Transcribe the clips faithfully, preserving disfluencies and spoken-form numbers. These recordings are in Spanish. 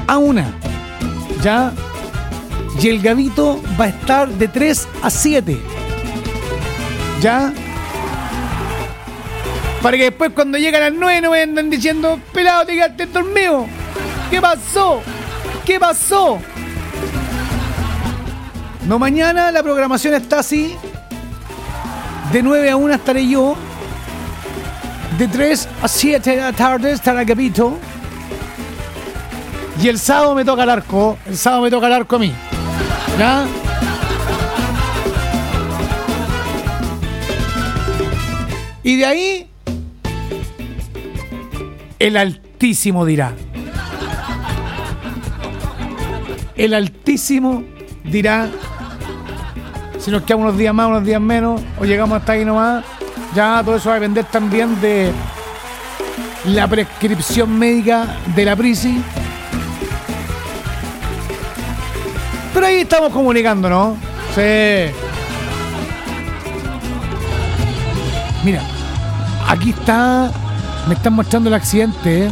a una. ¿Ya? Y el Gabito va a estar de tres a siete. ¿Ya? Para que después cuando lleguen a las nueve no me andan diciendo, pelado, te quedaste dormido. ¿Qué pasó? ¿Qué pasó? No, mañana la programación está así. De nueve a una estaré yo. De tres a siete de la tarde estará Gabito. Y el sábado me toca el arco. El sábado me toca el arco a mí. ¿Ya? Y de ahí, el Altísimo dirá. El Altísimo dirá si nos quedamos unos días más, unos días menos, o llegamos hasta ahí nomás. Ya todo eso va a depender también de la prescripción médica de la Prisi. Pero ahí estamos comunicando, ¿no? Sí. Mira, aquí está. Me están mostrando el accidente, ¿eh?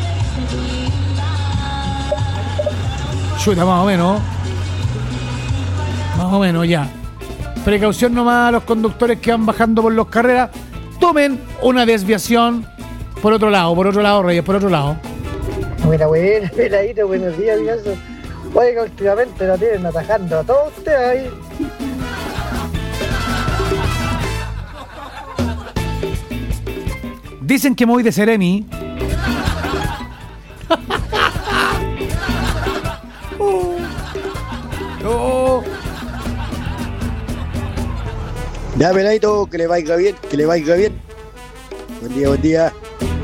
Chuta, más o menos. Más o menos, ya. Precaución nomás a los conductores que van bajando por las carreras. Tomen una desviación por otro lado, por otro lado, Reyes, por otro lado. Buena, buena, peladito, buenos días, Villazo. Oiga, últimamente lo tienen atajando a todos ustedes ahí. Dicen que me voy de Sereni. oh. Oh. Ya, peladito, que le vaya bien, que le vaya bien. Buen día, buen día.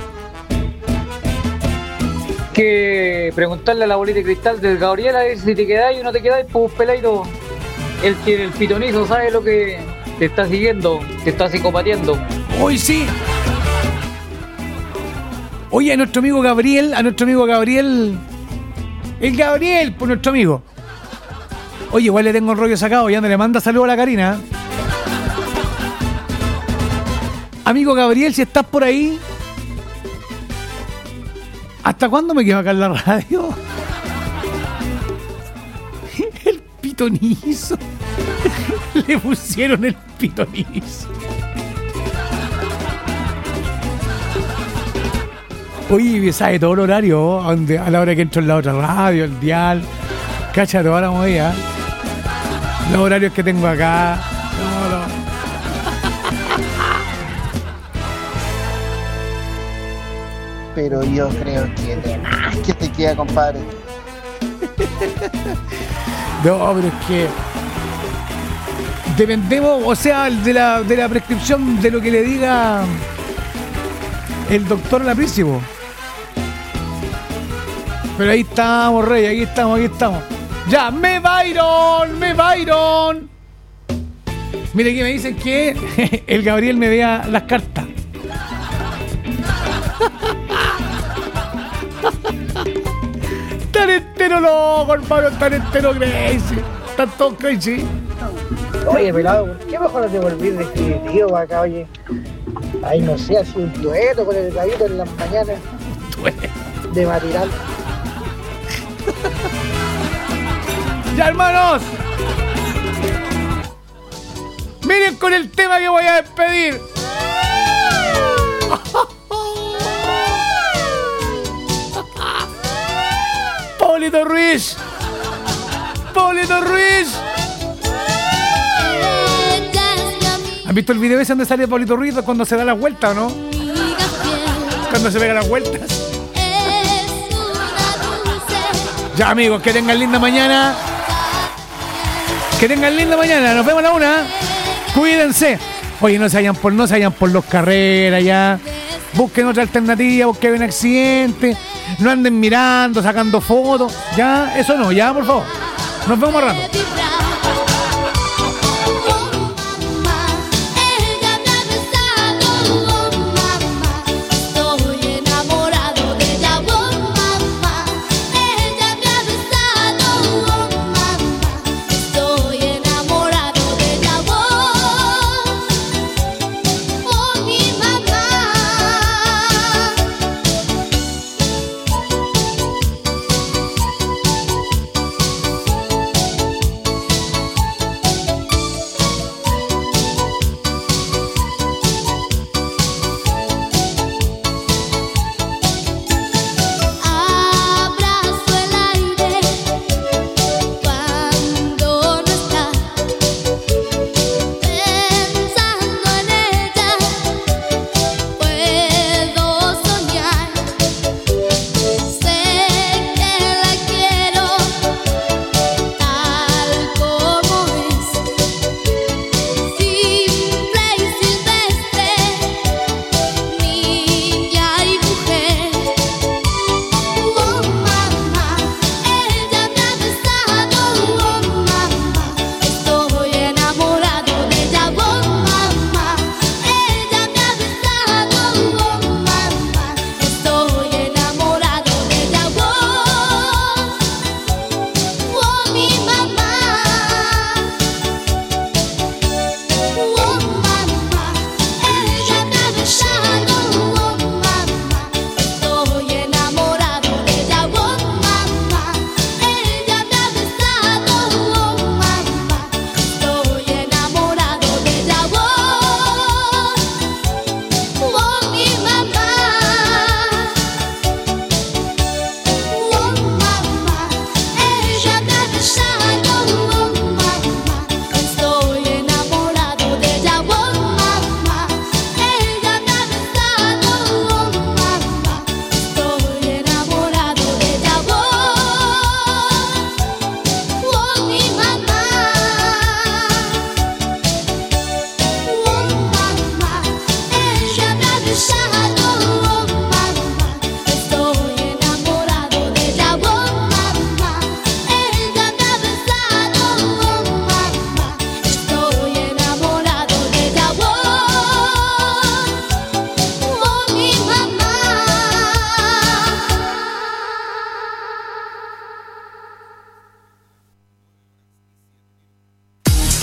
Que preguntarle a la bolita de cristal del Gabriel a ver si te quedáis o no te quedáis, pues peladito. Él tiene el pitonizo, sabe lo que te está siguiendo, te está psicopateando. Hoy sí. Oye, a nuestro amigo Gabriel, a nuestro amigo Gabriel. El Gabriel, pues nuestro amigo. Oye, igual le tengo el rollo sacado, ya no le manda saludos a la Karina. Amigo Gabriel, si estás por ahí, ¿hasta cuándo me quedo acá en la radio? El pitonizo. Le pusieron el pitonizo. Oye, sabe todo el horario, a, donde, a la hora que entro en la otra radio, el dial. Cacha toda la movida. Los horarios que tengo acá. No, no. Pero yo creo que de más que te queda, compadre. No, pero es que dependemos, o sea, de la, de la prescripción de lo que le diga el doctor Laprísimo. Pero ahí estamos, Rey, aquí estamos, aquí estamos. Ya, me Byron, me Byron. Mire que me dicen que el Gabriel me vea las cartas. Tan entero loco, hermano, tan entero crazy. Tan todo crazy. Oye, pelado, ¿por qué mejor no te volvís definitivo acá, oye? Ay, no sé, así un dueto con el Gabito en las mañanas. Dueto. De matinal. Ya, hermanos. Miren con el tema que voy a despedir. Paulito Ruiz. Paulito Ruiz. ¿Han visto el video ese donde sale Paulito Ruiz cuando se da las vueltas o no? Cuando se pega las vueltas. Ya, amigos, que tengan linda mañana. Que tengan linda mañana. Nos vemos a la una. Cuídense. Oye, no se vayan por, no se vayan por los carreras ya. Busquen otra alternativa, busquen un accidente. No anden mirando, sacando fotos. Ya, eso no, ya, por favor. Nos vemos más rato.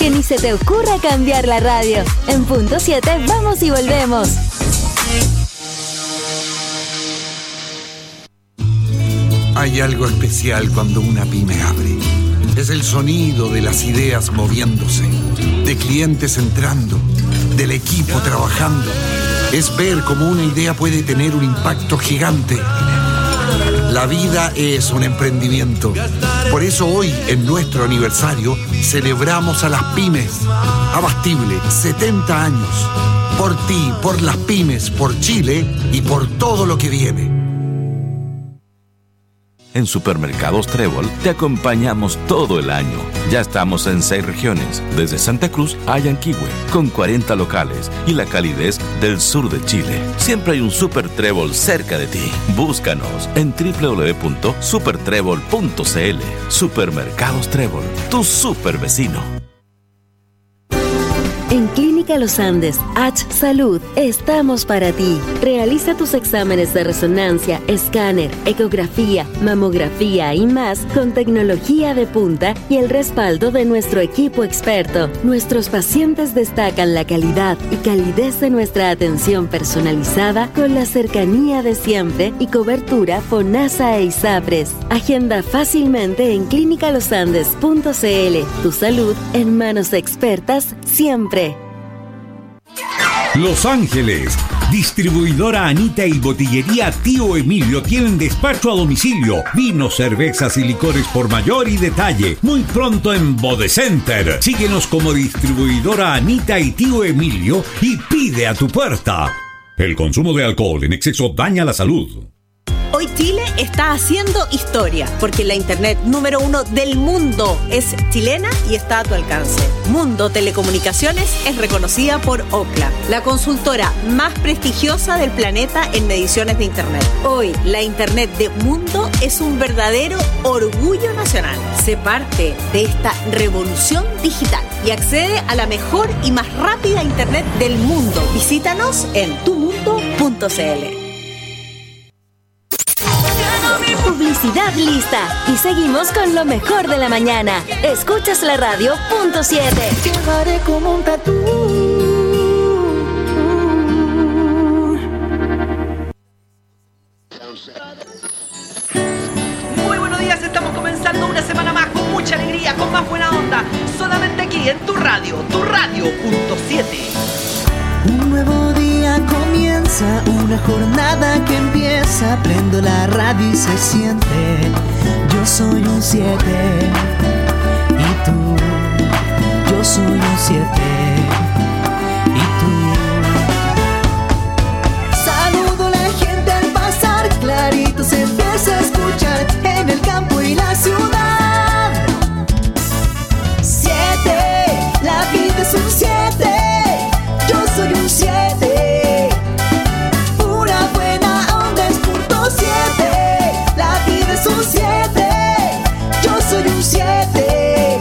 que ni se te ocurra cambiar la radio. En punto siete vamos y volvemos. Hay algo especial cuando una pyme abre. Es el sonido de las ideas moviéndose, de clientes entrando, del equipo trabajando. Es ver cómo una idea puede tener un impacto gigante. La vida es un emprendimiento. Por eso hoy, en nuestro aniversario, celebramos a las pymes. Abastible, setenta años. Por ti, por las pymes, por Chile y por todo lo que viene. En Supermercados Trébol te acompañamos todo el año. Ya estamos en seis regiones, desde Santa Cruz a Yanquihue, con cuarenta locales y la calidez del sur de Chile. Siempre hay un Super Trébol cerca de ti. Búscanos en doble u doble u doble u punto super trébol punto c l. Supermercados Trébol, tu super vecino. En Clínica Los Andes, H Salud, estamos para ti. Realiza tus exámenes de resonancia, escáner, ecografía, mamografía y más con tecnología de punta y el respaldo de nuestro equipo experto. Nuestros pacientes destacan la calidad y calidez de nuestra atención personalizada con la cercanía de siempre y cobertura FONASA e ISAPRES. Agenda fácilmente en clínica los andes punto c l. Tu salud en manos expertas siempre. Los Ángeles, distribuidora Anita y botillería Tío Emilio tienen despacho a domicilio, vinos, cervezas y licores por mayor y detalle. Muy pronto en Bodecenter. Síguenos como distribuidora Anita y Tío Emilio y pide a tu puerta. El consumo de alcohol en exceso daña la salud. Hoy Chile está haciendo historia, porque la internet número uno del mundo es chilena y está a tu alcance. Mundo Telecomunicaciones es reconocida por Ookla, la consultora más prestigiosa del planeta en mediciones de internet. Hoy, la internet de Mundo es un verdadero orgullo nacional. Sé parte de esta revolución digital y accede a la mejor y más rápida internet del mundo. Visítanos en tu mundo punto c l. Publicidad lista. Y seguimos con lo mejor de la mañana. Escuchas la radio punto siete. Llevaré como un tatú. Muy buenos días, estamos comenzando una semana más con mucha alegría, con más buena onda. Solamente aquí en tu radio, tu radio punto siete. Un nuevo día comienza, una jornada que empieza. Prendo la radio y se siente. Yo soy un siete. Y tú, yo soy un siete. Y tú. Saludo a la gente al pasar, clarito se empieza a escuchar en el campo y la ciudad. Siete, la vida es un siete. Yo soy un siete, pura buena onda es punto siete. La vida es un siete, yo soy un siete,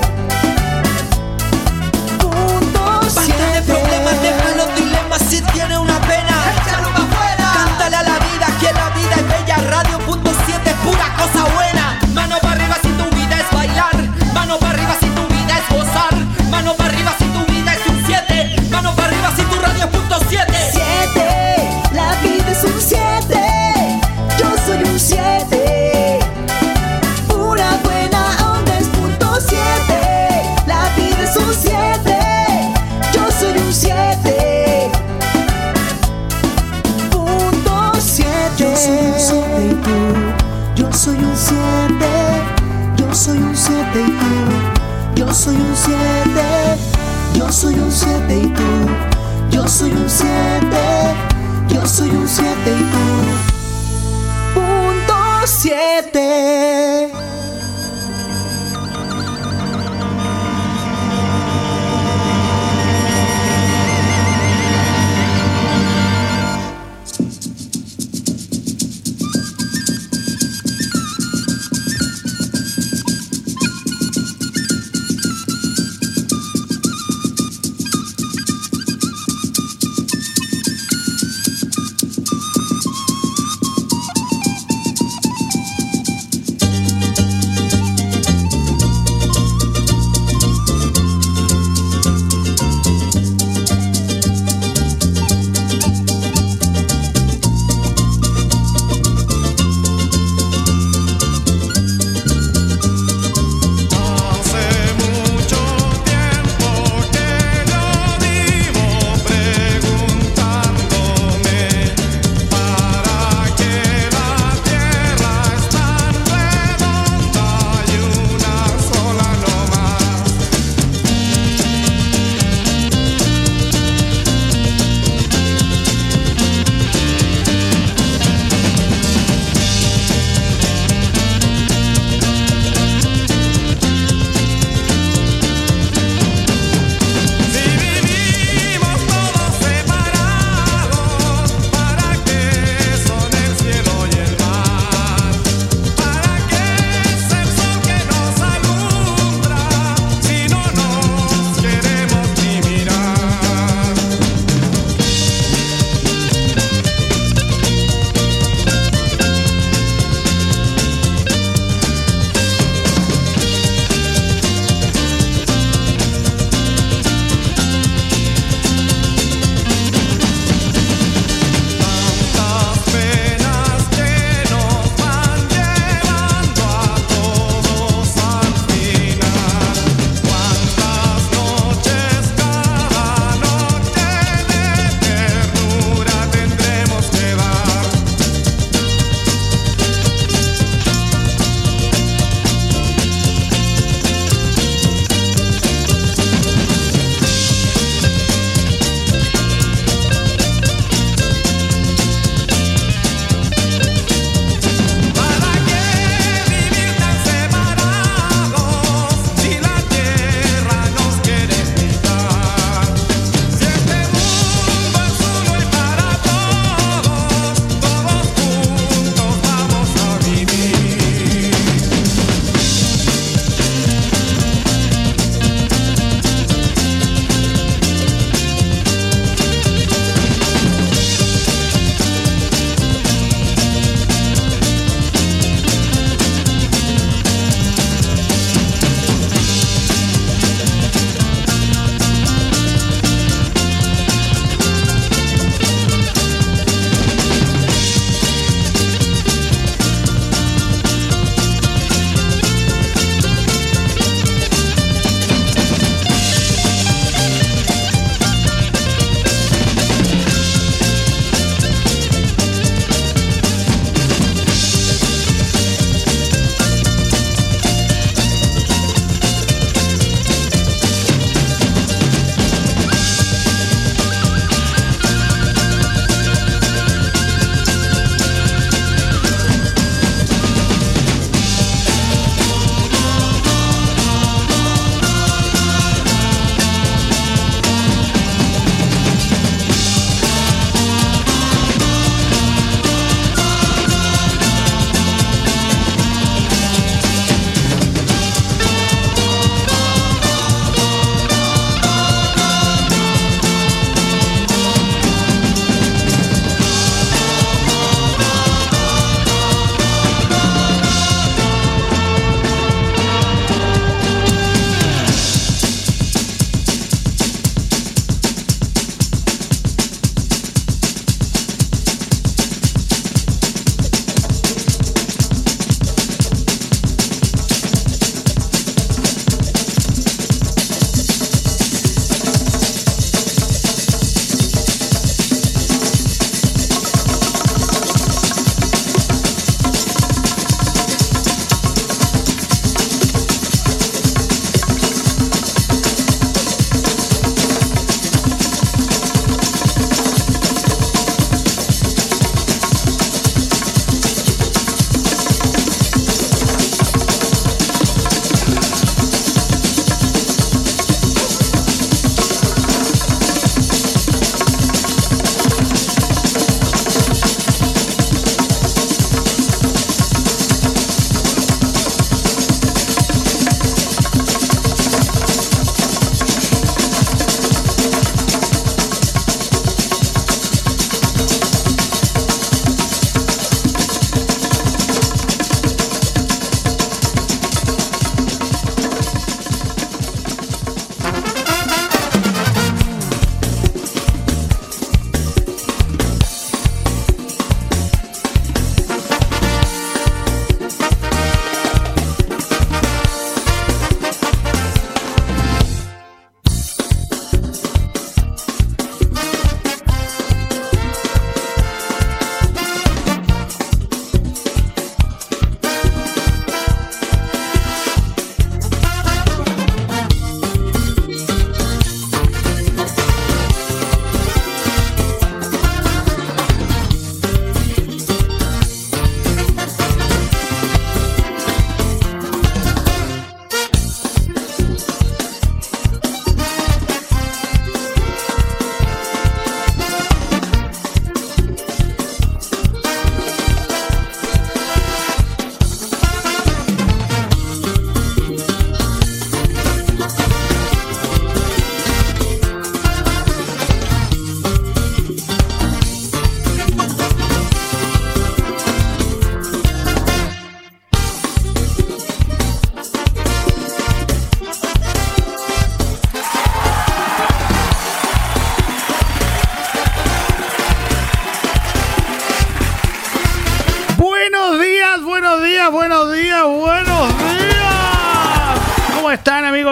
punto siete. Basta de problemas, deja los dilemas, si tiene una pena, échalo pa' afuera. Cántale a la vida, que la vida es bella, radio punto siete es pura cosa buena. Mano para arriba si tu vida es bailar, mano para arriba si tu vida es gozar, mano para arriba si tu vida es un siete, mano para arriba si tu radio es punto siete. Siete, la vida es un siete, yo soy un siete, pura buena onda es punto siete. La vida es un siete, yo soy un siete, punto siete. Yo soy un siete y tú, yo soy un siete, yo soy un siete y tú, yo soy un siete, yo soy un siete y tú. Yo soy un siete, yo soy un siete y tú, punto siete.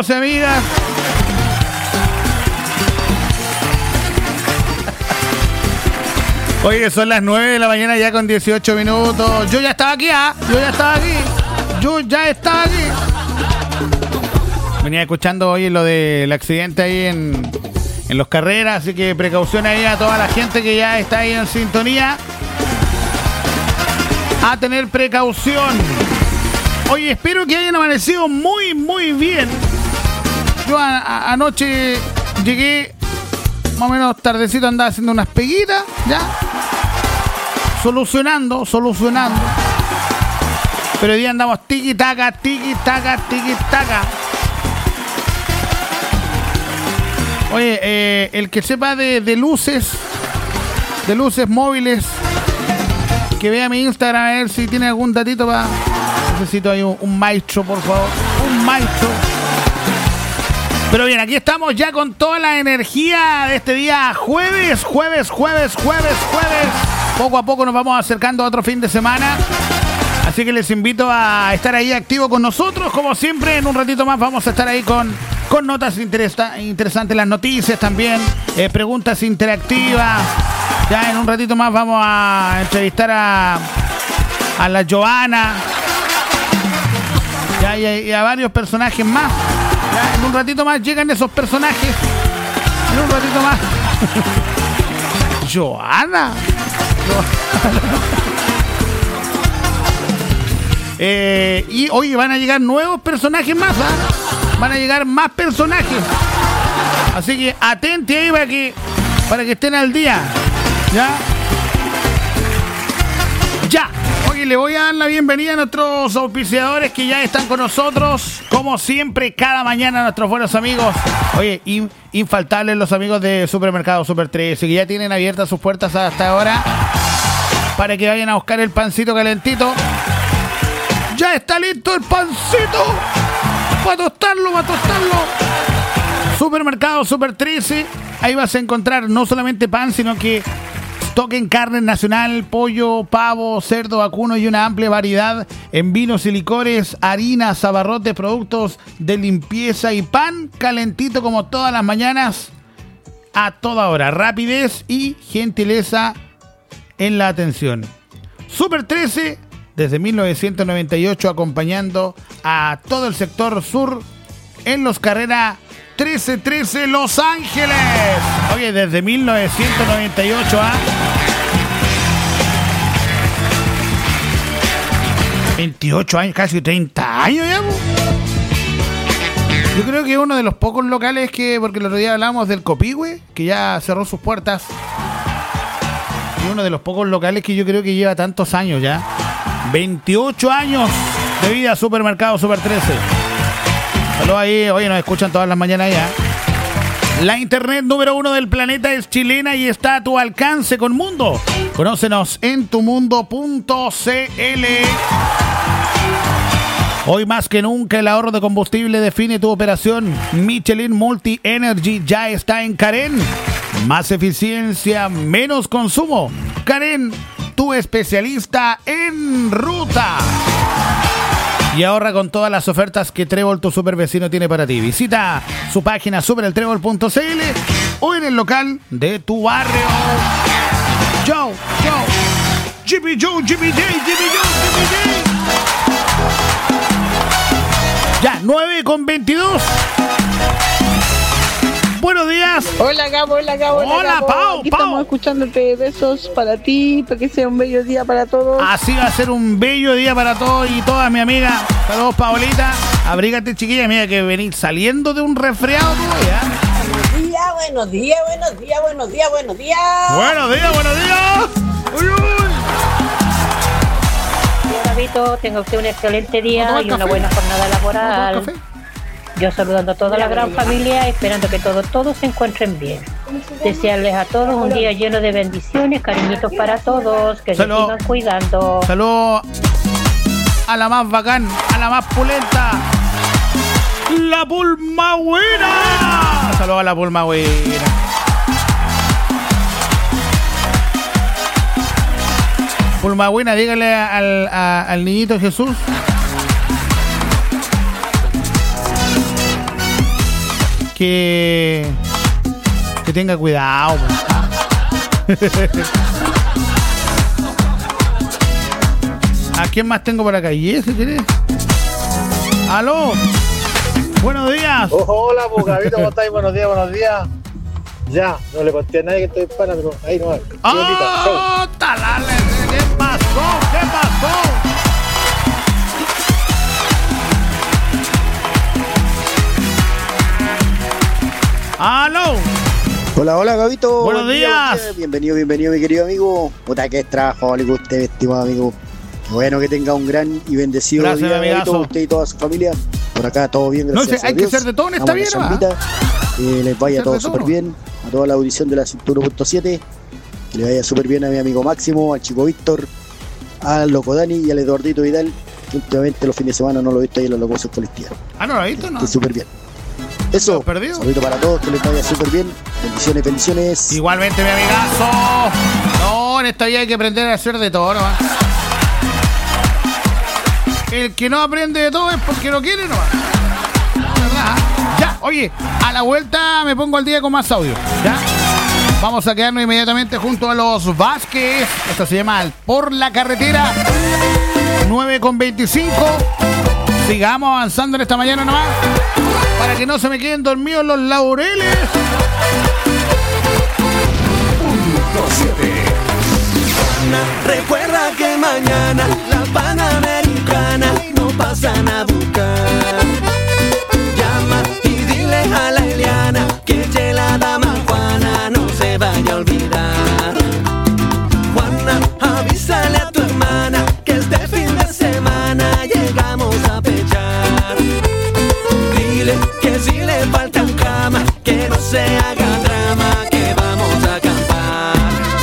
amigos y amigas. Oye, son las nueve de la mañana ya con dieciocho minutos. Yo ya estaba aquí, ¿ah? Yo ya estaba aquí. Yo ya estaba aquí. Venía escuchando hoy lo del accidente ahí en, en Los Carreras, así que precaución ahí a toda la gente que ya está ahí en sintonía. A tener precaución. Oye, espero que hayan amanecido muy, muy bien. Yo a, a, anoche llegué más o menos tardecito, andaba haciendo unas peguitas, ¿ya? Solucionando, solucionando. Pero hoy día andamos tiki-taka, tiki-taka, tiki-taka. Oye, eh, el que sepa de, de luces, de luces móviles, que vea mi Instagram a ver si tiene algún datito para... Necesito ahí un, un maestro, por favor. Un maestro. Pero bien, aquí estamos ya con toda la energía de este día jueves, jueves, jueves, jueves, jueves. Poco a poco nos vamos acercando a otro fin de semana. Así que les invito a estar ahí activo con nosotros. Como siempre, en un ratito más vamos a estar ahí con, con notas interesa- interesantes, las noticias también, eh, preguntas interactivas. Ya en un ratito más vamos a entrevistar a, a la Joana. Ya, y, a, y a varios personajes más. Ya, en un ratito más llegan esos personajes. En un ratito más. Joana. eh, y hoy van a llegar nuevos personajes más, ¿eh? Van a llegar más personajes. Así que atente ahí para que, para que estén al día. Ya. Ya. Oye, le voy a dar la bienvenida a nuestros auspiciadores que ya están con nosotros. Como siempre, cada mañana nuestros buenos amigos. Oye, in, infaltables los amigos de Supermercado Super trece, que ya tienen abiertas sus puertas hasta ahora para que vayan a buscar el pancito calentito. Ya está listo el pancito para tostarlo, para tostarlo. Supermercado Super trece. Ahí vas a encontrar no solamente pan, sino que stock en carne nacional, pollo, pavo, cerdo, vacuno y una amplia variedad en vinos y licores, harinas, abarrotes, productos de limpieza y pan calentito como todas las mañanas, a toda hora. Rapidez y gentileza en la atención. Super trece, desde mil novecientos noventa y ocho, acompañando a todo el sector sur en Los Carreras trece trece Los Ángeles. Oye, desde mil novecientos noventa y ocho a... ¿ah? veintiocho años, casi treinta años ya. Yo creo que uno de los pocos locales que, porque el otro día hablamos del Copihue, que ya cerró sus puertas. Y uno de los pocos locales que yo creo que lleva tantos años ya. veintiocho años de vida, Supermercado Super trece. Saludos ahí, oye, nos escuchan todas las mañanas ya. La internet número uno del planeta es chilena y está a tu alcance con Mundo. Conócenos en tumundo punto cl. Hoy más que nunca el ahorro de combustible define tu operación. Michelin Multi Energy ya está en Carén. Más eficiencia, menos consumo. Carén, tu especialista en ruta. Y ahorra con todas las ofertas que Trébol, tu super vecino, tiene para ti. Visita su página super el trébol punto cl o en el local de tu barrio. Joe, Joe, Jimmy Joe, Jimmy J, Jimmy Joe, Jimmy J. Ya, nueve con veintidós. Buenos días. Hola, Gabo, hola, Gabo. Hola, hola Gabo. Pau, Aquí Pau. Estamos escuchándote. Besos para ti, para que sea un bello día para todos. Así va a ser un bello día para todos y todas, mi amiga. Saludos, Paolita. Abrígate, chiquilla, mira que venís saliendo de un resfriado todavía. Buenos días, buenos días, buenos días, buenos días, buenos días. Buenos días, buenos días. Uy, uy. Gabito, tenga usted un excelente día y una buena jornada laboral. Yo saludando a toda la gran familia, esperando que todos, todos se encuentren bien. Desearles a todos un día lleno de bendiciones, cariñitos para todos, que se sigan cuidando. Saludos a la más bacán, a la más pulenta, la Pulma Buena. Saludos a la Pulma Buena. Pulma Buena, dígale al, a, al niñito Jesús que que tenga cuidado. ¿A quién más tengo por acá? ¿Y ese querés? ¡Aló! ¡Buenos días! Oh, hola, pues, Gabito, ¿cómo estáis? Buenos días, buenos días. Ya, no le conté a nadie que estoy en pana, pero ahí no va. ¡Oh! ¡Talale! ¿Qué pasó? ¿Qué pasó? ¡Aló! Hola, hola, Gabito. Buenos Buen día, días. buen día. Bienvenido, bienvenido, mi querido amigo. Puta, que es trabajólico usted, estimado amigo. Qué bueno que tenga un gran y bendecido Gracias, día, amigazo. Gabito, usted y toda su familia. Por acá todo bien, No gracias sé, a hay Dios. que ser de todo en esta Vamos a la vida, ¿no? zambita. Que les vaya Ser todo de todo. súper bien. A toda la audición de la ciento uno punto siete. Que le vaya súper bien a mi amigo Máximo, al chico Víctor, al loco Dani y al Eduardito Vidal. Que últimamente los fines de semana no lo he visto ahí en las locuciones colectivas. Ah, ¿no lo has visto? No. Que súper bien. Eso, perdido? saludito para todos, que les vaya súper bien. Bendiciones, bendiciones. Igualmente, mi amigazo. No, en esta vida hay que aprender a hacer de todo, ¿no? El que no aprende de todo es porque no quiere, ¿no? No, ¿verdad? Ya, oye, a la vuelta me pongo al día con más audio, ¿ya? Vamos a quedarnos inmediatamente junto a los Vázquez. Esto se llama Por la Carretera. nueve con veinticinco. Sigamos avanzando en esta mañana nomás, para que no se me queden dormidos los laureles. Recuerda que mañana la Panamericana no pasan a buscar. Llama y dile a la Eliana que ye la dama Juana no se vaya a olvidar. Juana, avísale a tu hermana que este fin de semana llegamos a pechar. Dile que si le faltan cama, que no se haga drama, que vamos a acampar.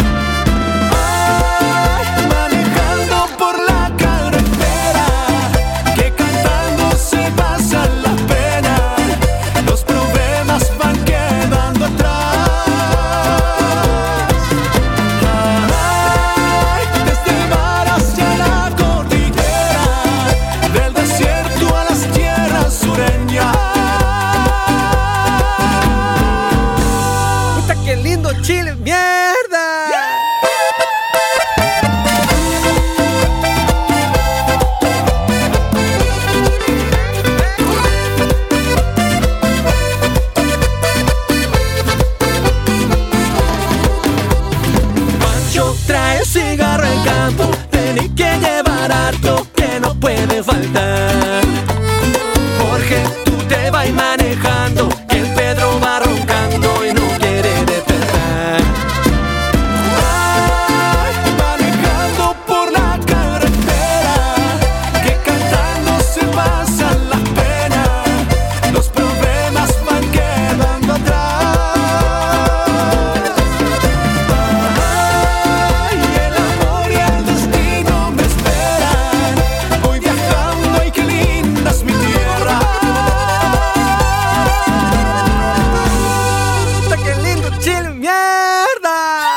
Ay, manejando por la carretera, que cantando se pasan las penas, los problemas van quedando atrás. Ay, desde el mar hacia la cordillera, del desierto a las tierras sureñas. Puta, qué lindo Chile, mierda. Pancho trae cigarro en campo, tenés que llevar harto que no puede faltar. Jorge, tú te vas manejando, que el Pedro va roncando y no quiere despertar. Ay, manejando por la carretera, que cantando se pasan las penas, los problemas van quedando atrás. Ay, el amor y el destino me esperan, voy viajando y qué linda es mi tierra. Puta, qué lindo Chile, mierda.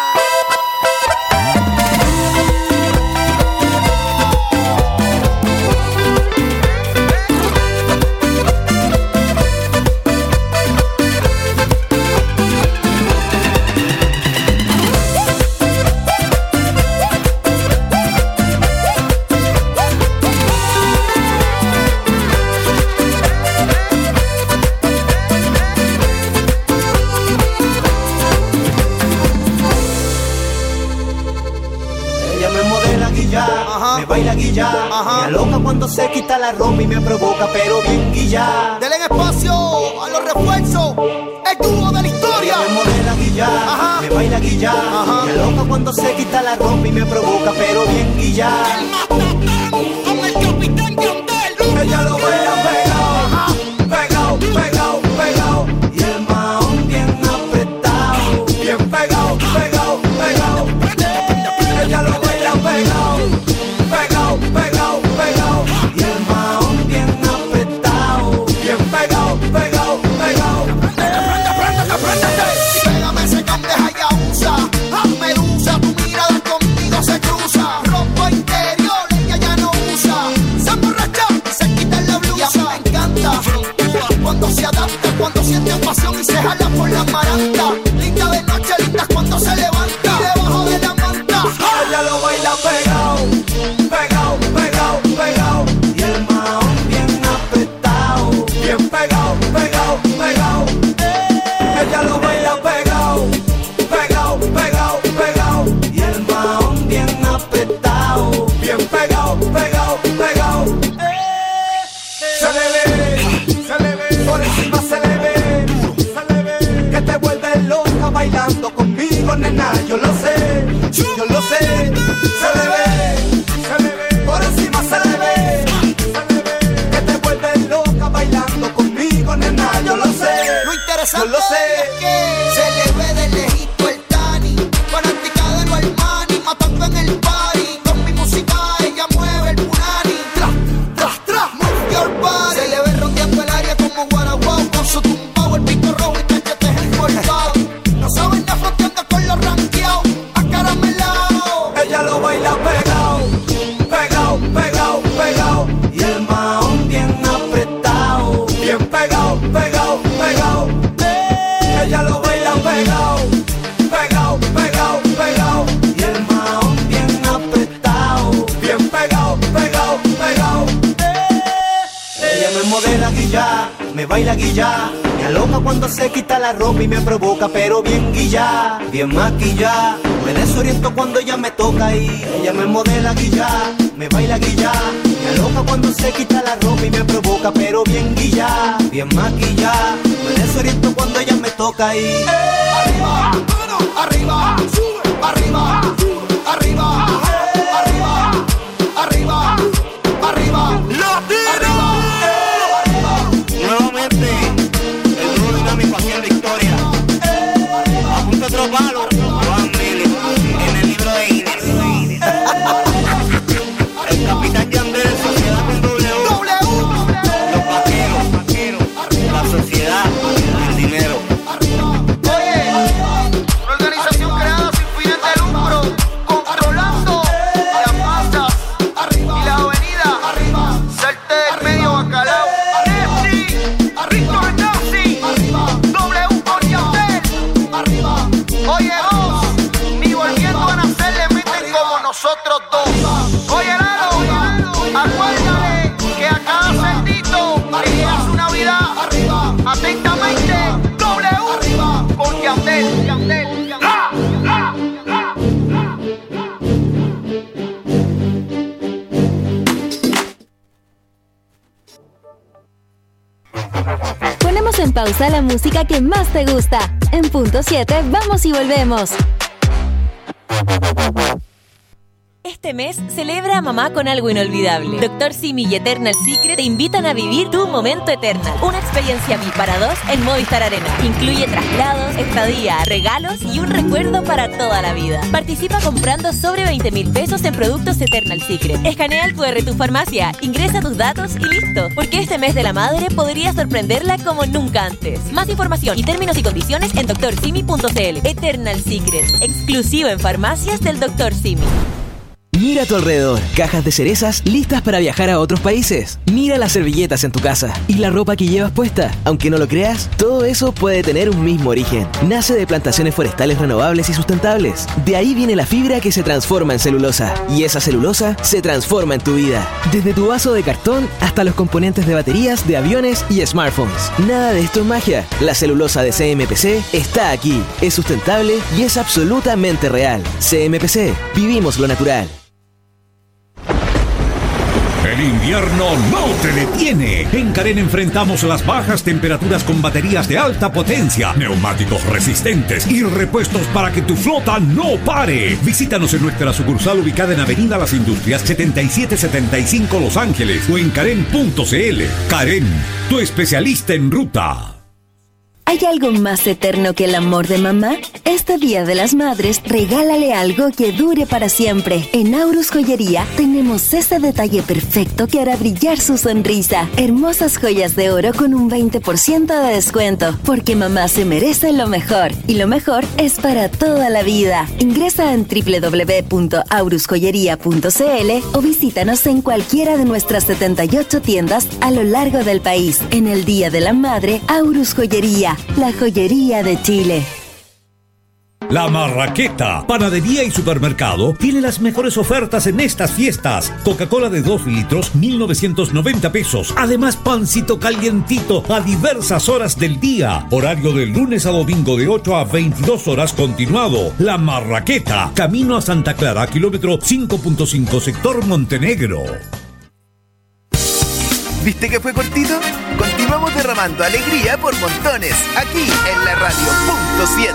Ella me modela guilla, me baila guilla, me aloca cuando se quita la ropa y me provoca, pero bien guilla. Denle espacio a los refuerzos, el dúo de la historia. Ella me modela guilla, me baila guilla, me aloca cuando se quita la ropa y me provoca, pero bien guilla. Con el capitán Gandel. Ella lo vea pegado, pegado, pegado, pegado, y el maón bien apretado, bien pegado, pegado, pegado. Ella lo vea pegado, pegado, pegado, pegado, y el maón bien apretado, bien pegado, pegado, pegado. Pégame ese can de Hayabusa, a Medusa, tu mirada conmigo se cruza. Ropa interior, ella ya no usa. Se emborracha, se quita la blusa. Y a mí me encanta, fluctúa cuando se adapta, cuando siente pasión conmigo, nena, yo lo sé, yo lo sé, se le ve, se le ve, por encima se le ve, se le ve, que te vuelves loca bailando conmigo, nena, yo lo sé, Lo interesante yo lo sé, es que se le ve de lejito el Tani, fanática de lo Armani, matando en el party, con mi música ella mueve el punani, tras, tras, tras, move your body, se le ve rondeando el área como Guaraguao, con su tumbao, el pico rojo y cachetes encorvados, no saben de fronteando con los ranqueados, acaramelao, ella lo baila pegado, pegado, pegado, pegado, y el maón bien apretado, bien pegado, pegado, pegado, ella lo baila pegado, pegado, pegado, pegado, y el maón bien apretado, bien pegado, pegado, pegado, Ella me modela guilla, me baila guilla, me aloca cuando se quita la ropa y me provoca, pero bien guilla, bien maquilla, me desoriento cuando ella me toca y ella me modela guilla, me baila guilla, me aloca cuando se quita la ropa y me provoca, pero bien guilla, bien maquilla, me desoriento cuando ella me toca y arriba, arriba, arriba, arriba, arriba, arriba, arriba, arriba, nuevamente el dúo dinámico aquí en Victoria, apunta otro palo, Juan Mili, en el libro de Guinness, el capitán Yandel, sociedad con doble U, los vaqueros, la sociedad, el dinero. una organización creada sin fines de lucro, controlando las masas y la avenida, salte del medio bacalao, Nessi, Víctor Nazi, W con Yandel, oye dos, ni volviendo a nacer le meten como nosotros dos, oye Lalo, acuérdale que a cada cerdito le llega su Navidad, atentamente, W con Yandel, Yandel, Yandel. Ponemos en pausa la música que más te gusta. En punto siete, vamos y volvemos. Este mes celebra a mamá con algo inolvidable. Doctor Simi y Eternal Secret te invitan a vivir tu momento Eternal. Una experiencia V I P para dos en Movistar Arena. Incluye traslados, estadía, regalos y un recuerdo para toda la vida. Participa comprando sobre veinte mil pesos en productos Eternal Secret. Escanea el cu erre de tu farmacia, ingresa tus datos y listo. Porque este mes de la madre podría sorprenderla como nunca antes. Más información y términos y condiciones en doctor simi punto c l. Eternal Secret, exclusivo en farmacias del doctor Simi. Mira a tu alrededor, cajas de cerezas listas para viajar a otros países. Mira las servilletas en tu casa y la ropa que llevas puesta. Aunque no lo creas, todo eso puede tener un mismo origen. Nace de plantaciones forestales renovables y sustentables. De ahí viene la fibra que se transforma en celulosa. Y esa celulosa se transforma en tu vida. Desde tu vaso de cartón hasta los componentes de baterías de aviones y smartphones. Nada de esto es magia. La celulosa de C M P C está aquí. Es sustentable y es absolutamente real. C M P C. Vivimos lo natural. El invierno no te detiene. En Karen enfrentamos las bajas temperaturas con baterías de alta potencia, neumáticos resistentes y repuestos para que tu flota no pare. Visítanos en nuestra sucursal ubicada en Avenida Las Industrias setenta y siete setenta y cinco Los Ángeles o en karen punto c l. Karen, tu especialista en ruta. ¿Hay algo más eterno que el amor de mamá? Este Día de las Madres, regálale algo que dure para siempre. En Aurus Joyería tenemos ese detalle perfecto que hará brillar su sonrisa. Hermosas joyas de oro con un veinte por ciento de descuento, porque mamá se merece lo mejor. Y lo mejor es para toda la vida. Ingresa en doble u doble u doble u punto aurus joyería punto c l o visítanos en cualquiera de nuestras setenta y ocho tiendas a lo largo del país. En el Día de la Madre, Aurus Joyería, la joyería de Chile. La Marraqueta, panadería y supermercado, tiene las mejores ofertas en estas fiestas. Coca-Cola de dos litros, mil novecientos noventa pesos. Además, pancito calientito a diversas horas del día. Horario de lunes a domingo de ocho a veintidós horas continuado. La Marraqueta, camino a Santa Clara, kilómetro cinco punto cinco, sector Montenegro. ¿Viste que fue cortito? Continuamos derramando alegría por montones, aquí en la radio punto siete.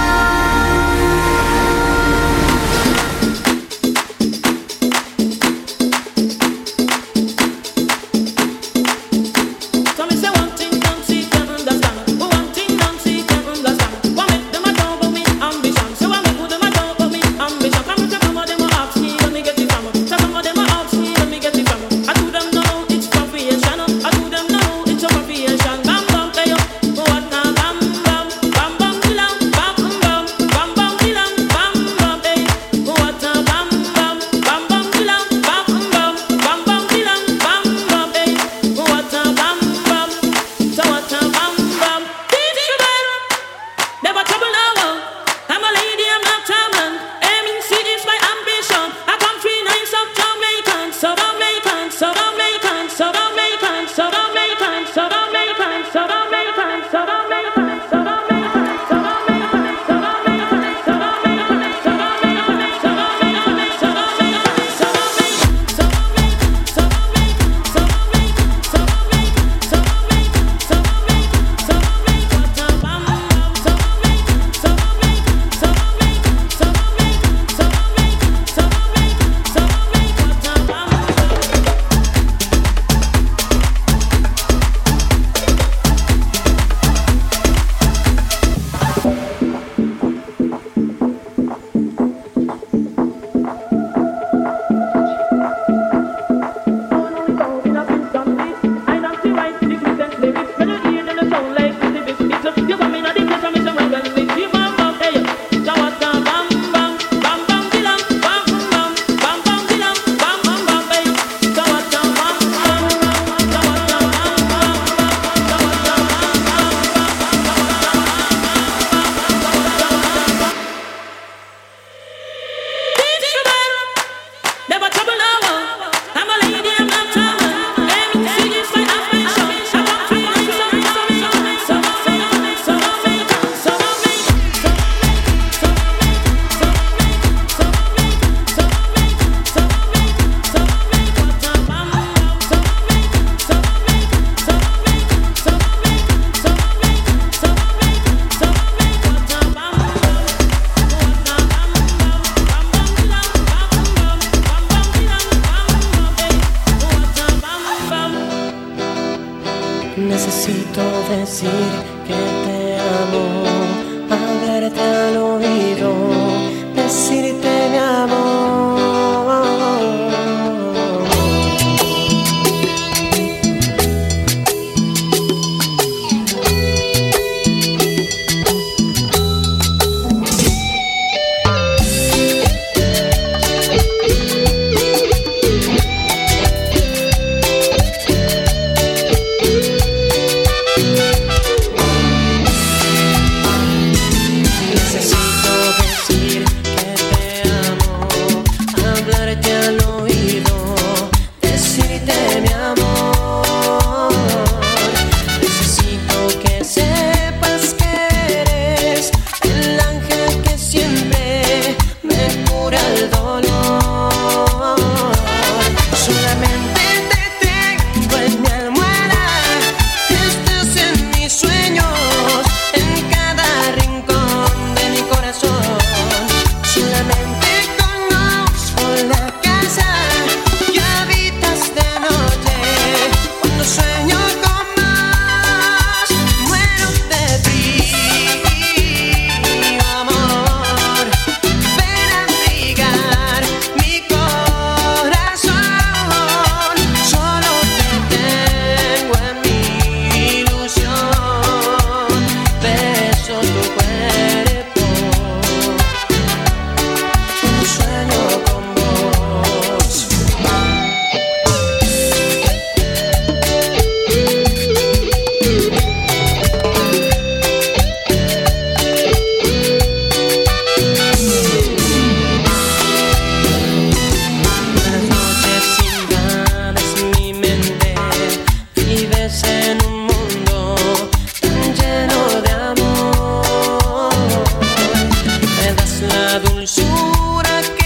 Necesito decir que te amo, hablarte al oído, decirte mi amor.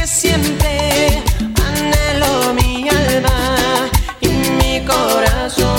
Corazón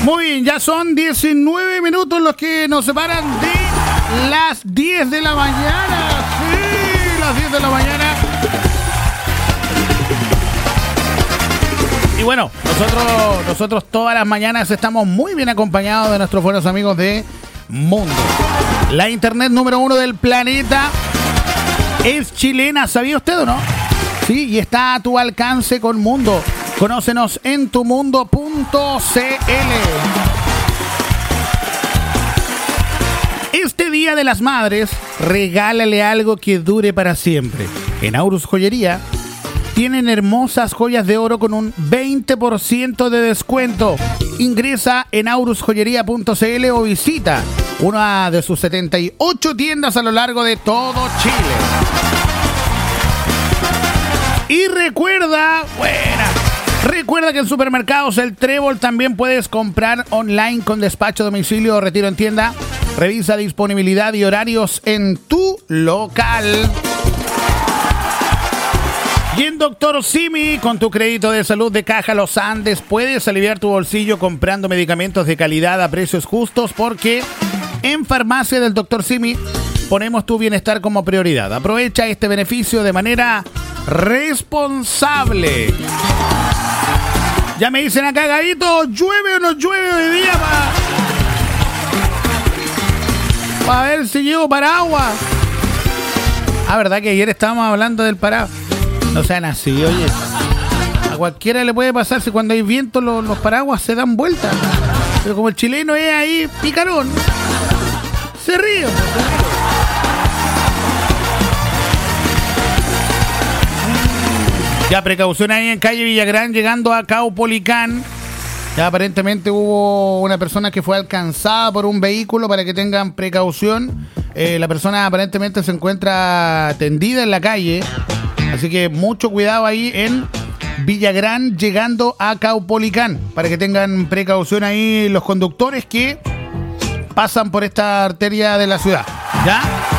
Muy bien, ya son diecinueve minutos los que nos separan de las diez de la mañana. Sí, las diez de la mañana. Y bueno, nosotros, nosotros todas las mañanas estamos muy bien acompañados de nuestros buenos amigos de Mundo. La internet número uno del planeta es chilena, ¿sabía usted o no? Sí, y está a tu alcance con Mundo. Conócenos en tumundo punto c l. Este Día de las Madres, regálale algo que dure para siempre. En Aurus Joyería tienen hermosas joyas de oro con un veinte por ciento de descuento. Ingresa en aurus joyería punto c l o visita una de sus setenta y ocho tiendas a lo largo de todo Chile. Y recuerda, buena, recuerda que en Supermercados El Trébol también puedes comprar online con despacho a domicilio o retiro en tienda. Revisa disponibilidad y horarios en tu local. Y en Doctor Simi, con tu crédito de salud de Caja Los Andes, puedes aliviar tu bolsillo comprando medicamentos de calidad a precios justos, porque en Farmacia del Doctor Simi ponemos tu bienestar como prioridad. Aprovecha este beneficio de manera responsable. Ya me dicen acá, Gabito, ¿llueve o no llueve hoy día para pa ver si llevo paraguas? Ah, ¿verdad que ayer estábamos hablando del paraguas? No sean así, oye. A cualquiera le puede pasar si cuando hay viento los, los paraguas se dan vuelta. Pero como el chileno es ahí picarón, se ríe. Ya, precaución ahí en calle Villagrán, llegando a Caupolicán. Ya aparentemente hubo una persona que fue alcanzada por un vehículo, para que tengan precaución. Eh, la persona aparentemente se encuentra tendida en la calle. Así que mucho cuidado ahí en Villagrán, llegando a Caupolicán, para que tengan precaución ahí los conductores que pasan por esta arteria de la ciudad. ¿Ya?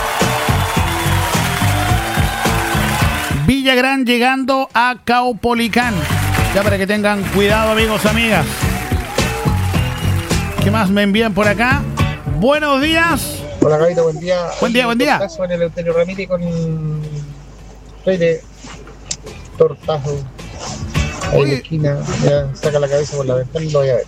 Villagrán, llegando a Caupolicán. Ya, para que tengan cuidado, amigos, amigas. ¿Qué más me envían por acá? Buenos días. Hola, Gabito, buen día. Buen día, buen día. Caso en el Euterio Ramírez con rey de tortazo. Ahí en la esquina, ya saca la cabeza por la ventana y lo voy a ver.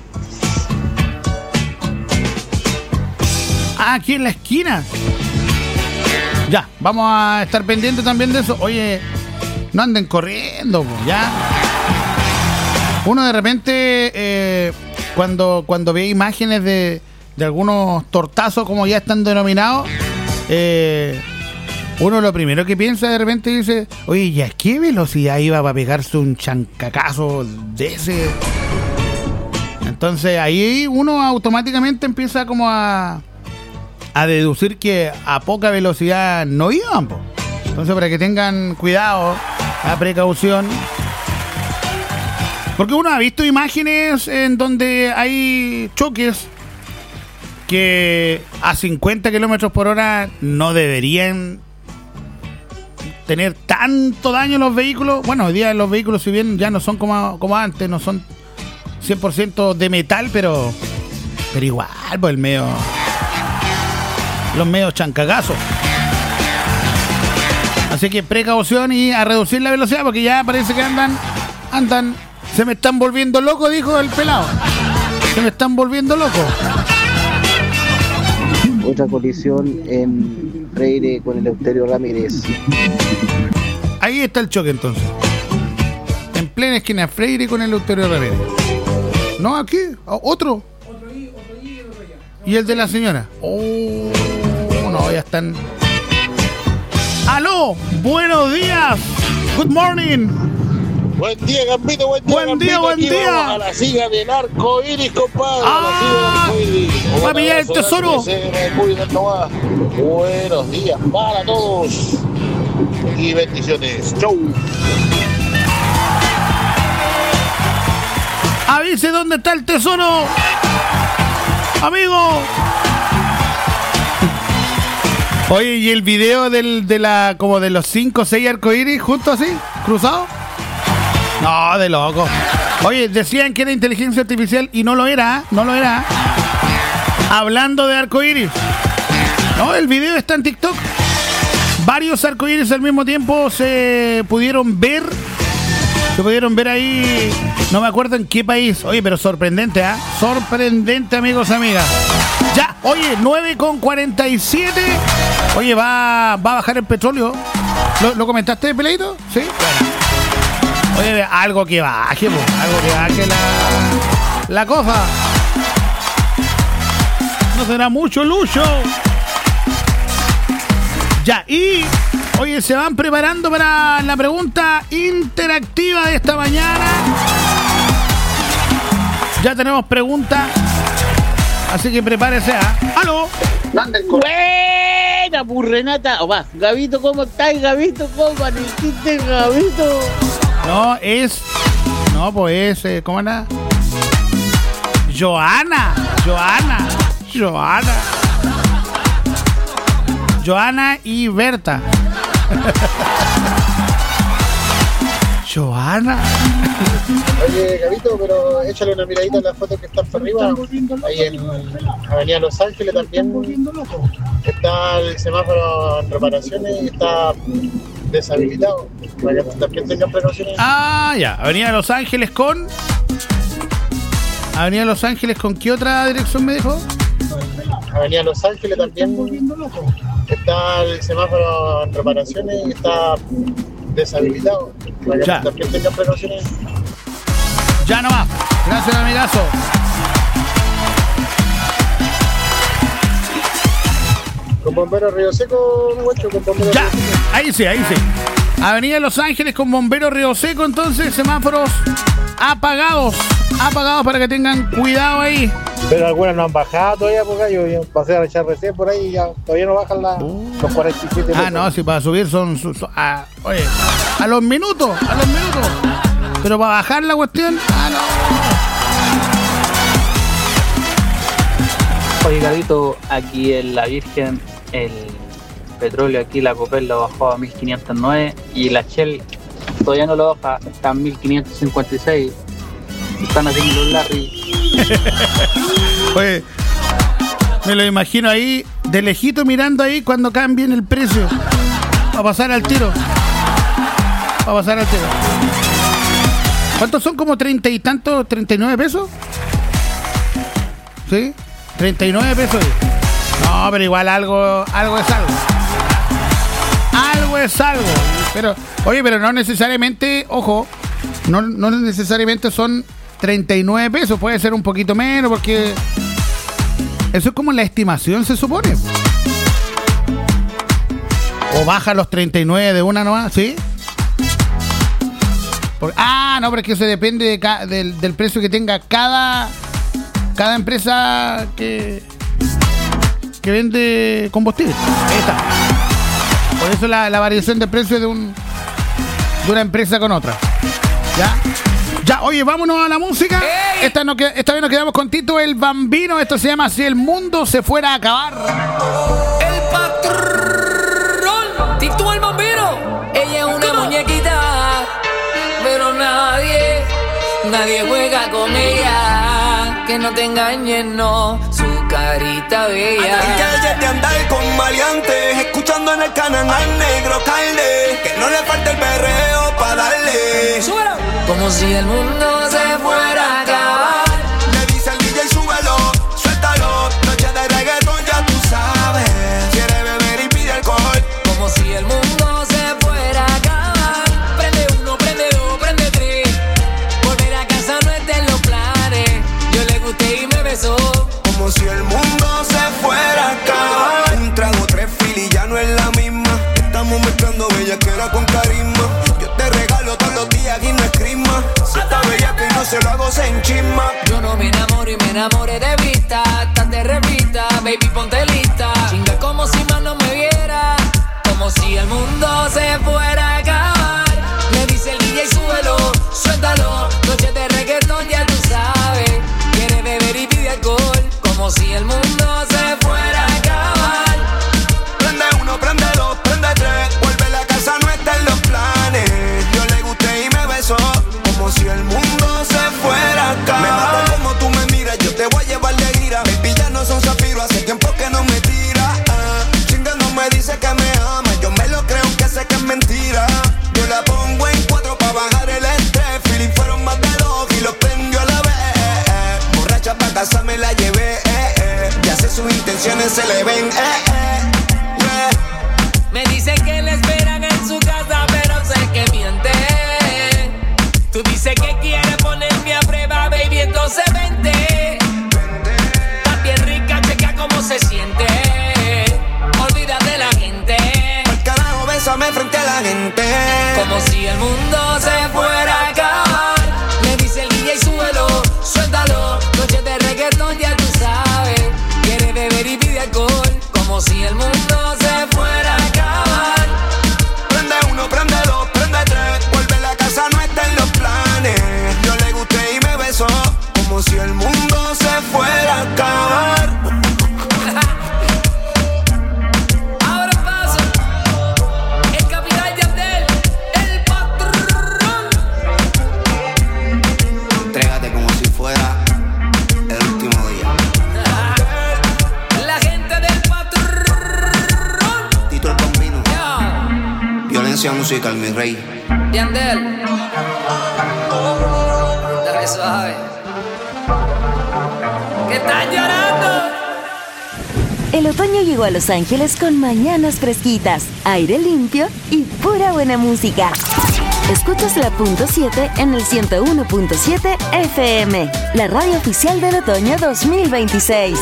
Ah, aquí en la esquina. Ya, vamos a estar pendientes también de eso. Oye, no anden corriendo, ya. Uno de repente, eh, cuando, cuando ve imágenes de, de algunos tortazos, como ya están denominados, eh, uno lo primero que piensa de repente dice, oye, ¿y a qué velocidad iba para pegarse un chancacazo de ese? Entonces ahí uno automáticamente empieza como a, a deducir que a poca velocidad no iban, po. Entonces, para que tengan cuidado, la precaución. Porque uno ha visto imágenes en donde hay choques que a cincuenta kilómetros por hora no deberían tener tanto daño los vehículos. Bueno, hoy día los vehículos, si bien ya no son como, como antes, no son cien por ciento de metal, pero pero igual, pues el medio, los medios chancagazos. Así que precaución y a reducir la velocidad, porque ya parece que andan, andan, se me están volviendo loco, dijo el pelado. Se me están volviendo loco. Otra colisión en Freire con el Euterio Ramírez. Ahí está el choque entonces. En plena esquina, Freire con el Euterio Ramírez. No, aquí, otro. Y el de la señora. Oh, no, ya están. ¡Aló! ¡Buenos días! ¡Good morning! Buen día, Gambito, buen día, buen Gambito. día, buen Aquí día. vamos a la siga del arco iris, compadre. Ah, a la siga del arco iris. va a pillar el tesoro. Buenos días para todos y bendiciones. Chau. Avise dónde está el tesoro, amigo. Oye, ¿y el video del, de la como de los cinco o seis arcoíris juntos así, cruzados? No, de loco. Oye, decían que era inteligencia artificial y no lo era, no lo era. Hablando de arcoíris. No, el video está en TikTok. Varios arcoíris al mismo tiempo se pudieron ver. Se pudieron ver ahí. No me acuerdo en qué país. Oye, pero sorprendente, ¿ah? ¿eh? Sorprendente, amigos y amigas. Ya, oye, nueve con cuarenta y siete. Oye, va, va a bajar el petróleo. ¿Lo, ¿lo comentaste, Peleito? Sí. Bueno. Oye, algo que baje, pues, algo que baje la, la cosa. No será mucho lucho. Ya, y oye, se van preparando para la pregunta interactiva de esta mañana. Ya tenemos pregunta, así que prepárese, ¿ah? ¿eh? ¡Aló! Buena, pues, Renata. O va, Gabito, ¿cómo estás, Gabito? ¿Cómo hiciste, Gabito? No, es... No, pues es... Eh, ¿cómo era? Joana. Joana. Joana. Joana y Berta. Joana. Oye, Gabito, pero échale una miradita a las fotos que están por arriba. Ahí en Avenida Los Ángeles también está el semáforo en reparaciones y está deshabilitado. Para que también tengan precauciones. Ah, ya. Avenida Los Ángeles con... Avenida Los Ángeles con ¿qué otra dirección me dijo? Avenida Los Ángeles también está el semáforo en reparaciones y está deshabilitado. Para que ya. también tengan precauciones. Ya nomás. Gracias, amigazo. Con Bombero Río Seco, mucho, con Bombero Ya, Río Seco. ahí sí, ahí sí. Avenida Los Ángeles con Bombero Río Seco, entonces semáforos apagados. Apagados para que tengan cuidado ahí. Pero algunas no han bajado todavía, porque yo, yo pasé a echar recién por ahí y ya todavía no bajan la, los cuarenta y siete. Ah, no, si para subir son... son, son ah, oye, a los minutos, a los minutos. Pero para bajar la cuestión... Ah, no. Oye, Gabito, aquí en La Virgen, el petróleo aquí, la Copel lo bajó a mil quinientos nueve y la Shell todavía no lo baja, está en mil quinientos cincuenta y seis. Están haciendo los Larry. Oye, me lo imagino ahí, de lejito mirando ahí cuando cambien el precio. Va a pasar al tiro. Va a pasar al tiro. ¿Cuántos son? ¿Como treinta y tantos? ¿treinta y nueve pesos? ¿Sí? treinta y nueve pesos. No, pero igual algo, algo es algo. Algo es algo. Pero, oye, pero no necesariamente, ojo, no, no necesariamente son treinta y nueve pesos, puede ser un poquito menos, porque eso es como la estimación, se supone. O baja los treinta y nueve de una nomás, ¿sí? Por, ah, no, pero es que eso depende de ca, del, del precio que tenga cada cada empresa que que vende combustible. Ahí está. Por eso la, la variación de precio de un de una empresa con otra. ¿Ya? Ya, oye, vámonos a la música. Esta, no, esta vez nos quedamos con Tito el Bambino. Esto se llama Si el mundo se fuera a acabar. El patrón, Tito el Bambino. Ella es una muñequita, pero nadie, nadie juega con ella. Que no te engañen, no, su carita bella. Hay de andar con maleantes, escuchando en el canal al negro Calde. Que no le falta el perreo pa' darle. Súbelo. Como si el mundo se fuera a acabar. Le dice al D J súbelo, suéltalo. Noche de reggaetón ya tú sabes. Quiere beber y pide alcohol. Como si el mundo se fuera a acabar. Prende uno, prende dos, prende tres. Volver a casa no está en los planes. Yo le gusté y me besó. Como si el mundo se fuera a acabar. Un trago, tres filis, ya no es la misma. Estamos mezclando bellaquera con carisma. Yo te regalo todos los días y no es crisma. Si está bella que no se lo hago sin chisma. Yo no me enamoro y me enamoré de vista. Tan de revista, baby ponte lista. Chinga como si más no me viera. Como si el mundo se fuera a acabar. Le dice el D J súbelo, suéltalo. Noche de reggaetón ya tú sabes. Quiere beber y pide alcohol. Como si el mundo se fuera a acabar. Prende uno, prende dos, prende tres. Vuelve a la casa, no está en los planes. Yo le gusté y me besó. mundo se fuera a acabar. Me mata como tú me miras, yo te voy a llevar de gira. Baby, ya no son zafiros, hace tiempo que no me tira. Ah, chinga no me dice que me ama, yo me lo creo aunque sé que es mentira. Yo la pongo en cuatro pa' bajar el estrés. Feeling fueron más de dos y los prendió a la vez. Borracha pa' casa me la llevé, eh, eh. Ya sé sus intenciones se le ven, eh, eh. Me dice que le esperan en su casa, pero sé que miente. Tú dices que quieres ponerme a prueba, baby, entonces vente. Estás bien rica, checa cómo se siente. Olvida de la gente. Por carajo, bésame frente a la gente. Como si el mundo se fuera a acabar. Me dice el D J, súbelo, suéltalo. Noche de reggaetón, ya tú sabes. Quiere beber y pide alcohol. Como si el mundo se fuera a acabar. Prende uno, prende dos, prende tres. Vuelve a la casa, no está en los planes. Yo le gusté y me besó. Como si el mundo se fuera a acabar. Ahora paso. El capitán Yandel, el patrón. Entrégate como si fuera el último día. La gente del patrón. Tito el Bambino. Violencia musical, mi rey. Yandel. Dale suave. ¿Qué están llorando? El otoño llegó a Los Ángeles con mañanas fresquitas, aire limpio y pura buena música. Escuchas la punto siete en el ciento uno punto siete F M, la radio oficial del otoño dos mil veintiséis.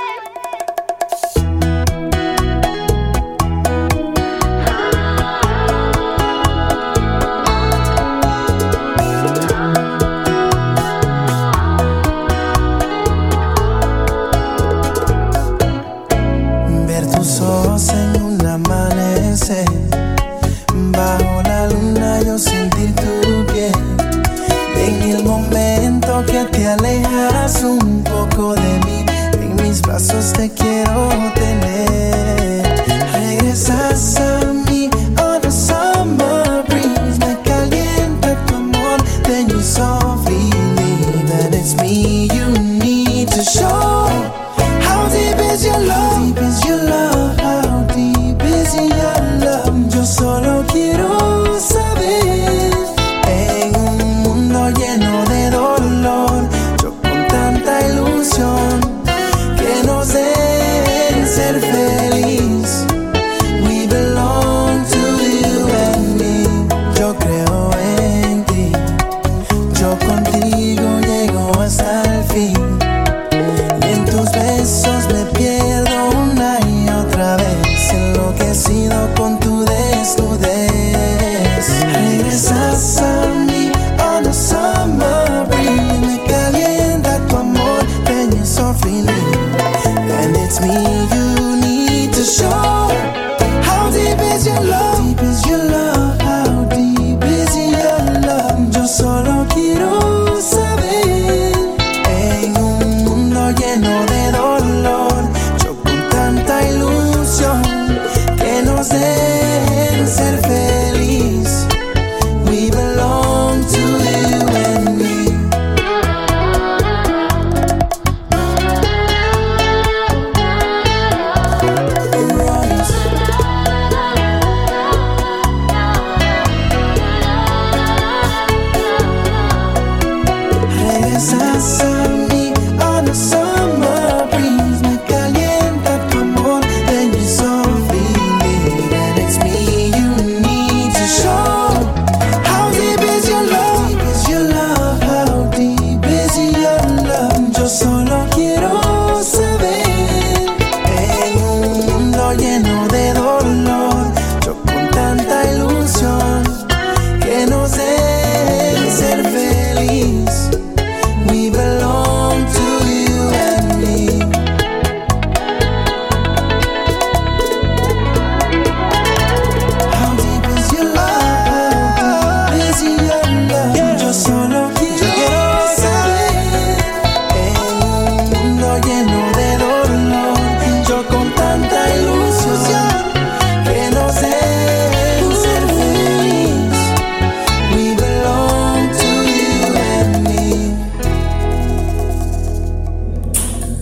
Ver tus ojos en un amanecer, bajo la luna yo sentir tu piel. En el momento que te alejas un poco de mí, en mis brazos te quiero tener. Regresas a mí, oh the summer breeze, me calienta tu amor, then you softly leave. And it's me you need to show. How deep is your love? Deep is your love. How deep is your love? Yo solo quiero saber. En un mundo lleno de dolor, yo con tanta ilusión que nos deben ser feliz. We belong to you and me. Yo creo en ti. Yo contigo llego hasta el fin. Y en tus besos me pierdo una y otra vez, enloquecido con tu desnudez. Regresas a mí, on a summer breeze, me calienta tu amor, then you softly leave. And it's me you need to show. How deep is your love? Deep is your love. How deep is your love? Yo solo quiero saber. En un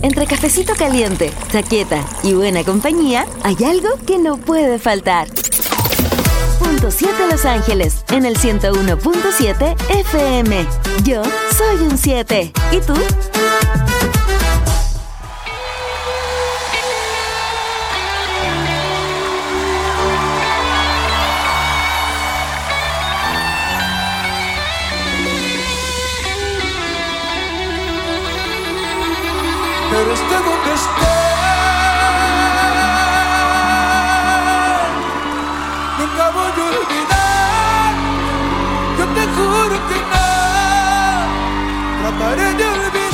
Entre cafecito caliente, chaqueta y buena compañía, hay algo que no puede faltar. Punto siete Los Ángeles, en el ciento uno punto siete F M. Yo soy un siete. ¿Y tú? Pero esté donde esté, nunca voy a olvidar. Yo te juro que no, trataré de olvidarte.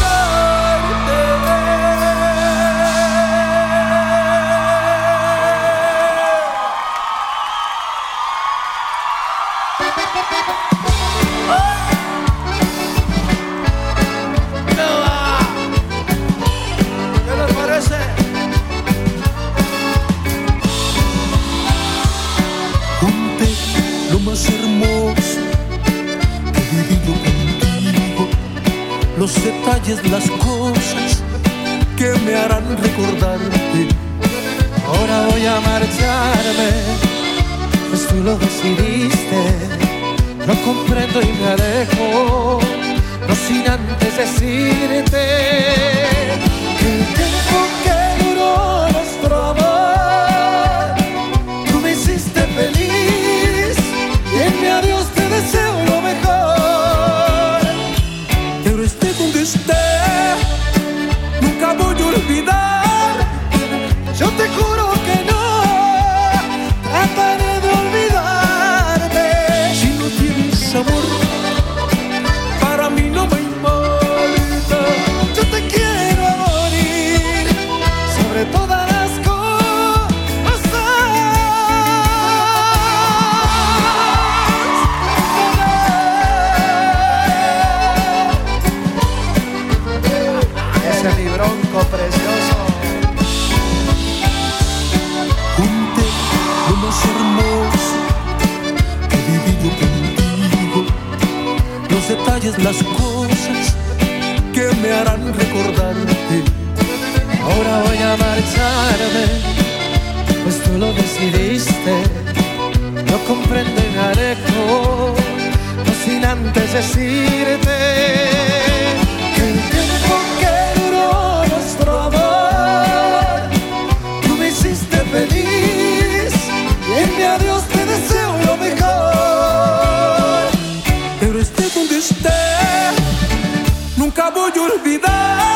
Más hermoso que he vivido contigo, los detalles, las cosas que me harán recordarte. Ahora voy a marcharme, pues tú lo decidiste. No comprendo y me alejo, no sin antes decirte que el tiempo que duró nuestro amor, tú me hiciste feliz. En mi adiós te deseo lo mejor. Pero esté donde esté, nunca voy a olvidar. Yo te juro que no, trataré de olvidarte. Si no tienes amor, para mí no me importa. Yo te quiero morir sobre todas las cosas. Bronco precioso. Junté lo más hermoso que he vivido contigo, los detalles, las cosas que me harán recordarte. Ahora voy a marcharme, pues tú lo decidiste. No comprendo y me alejo, no sin antes decirte que el tiempo que duró nuestro amor, tú me hiciste feliz y en mi adiós te deseo lo mejor. Pero esté donde esté, nunca voy a olvidar.